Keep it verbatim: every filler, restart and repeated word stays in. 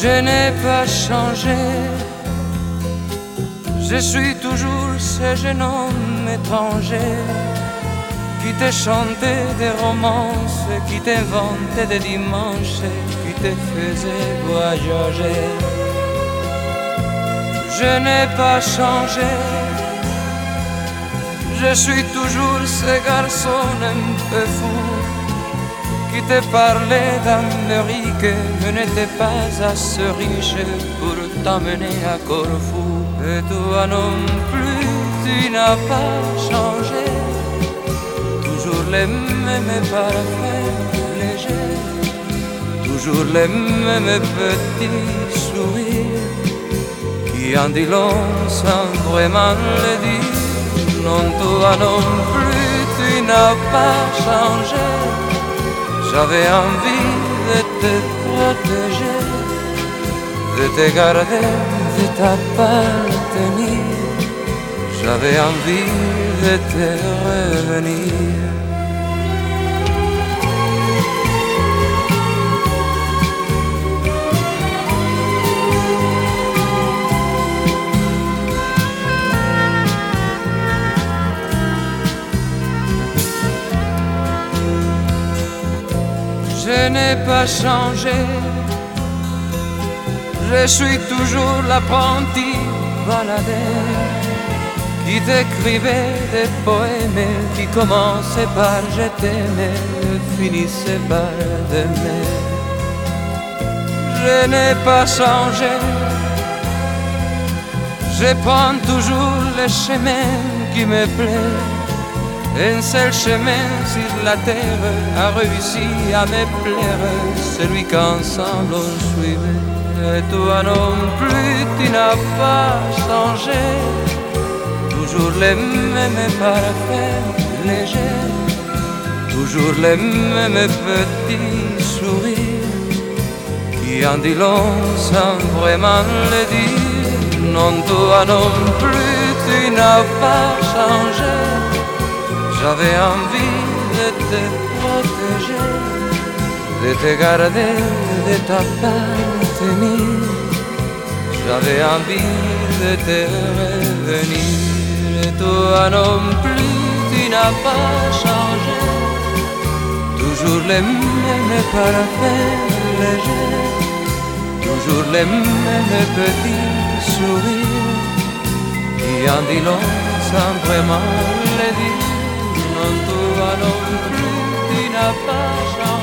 Je n'ai pas changé, je suis toujours ce jeune homme étranger qui te chantait des romances, qui t'inventait des dimanches, qui te faisait voyager. Je n'ai pas changé, je suis toujours ce garçon un peu fou qui te parlait d'Amérique, mais n'était pas assez riche pour t'emmener à Corfou. Et toi non plus, tu n'as pas changé, toujours les mêmes parfums légers, toujours les mêmes petits sourires qui en dit long sans vraiment le dire. Non, toi non plus, tu n'as pas changé. J'avais envie de te protéger, de te garder, de t'appartenir. J'avais envie de te revenir. Je n'ai pas changé, je suis toujours l'apprenti baladeur qui t'écrivait des poèmes qui commençaient par je t'aimais, finissaient par t'aimer. Je n'ai pas changé, je prends toujours le chemin qui me plaît. Un seul chemin sur la terre a réussi à me plaire, celui qu'ensemble on suivait. Et toi non plus, tu n'as pas changé, toujours les mêmes parfums légers, toujours les mêmes petits sourires qui en dit long sans vraiment le dire. Non, toi non plus, tu n'as pas changé. J'avais envie de te protéger, de te garder, de t'appartenir. J'avais envie de te revenir. Et toi non plus, tu n'as pas changé, toujours les mêmes parfums légers, toujours les mêmes petits sourires qui en dit long sans vraiment le dire. Non, toi non plus, tu n'as pas changé.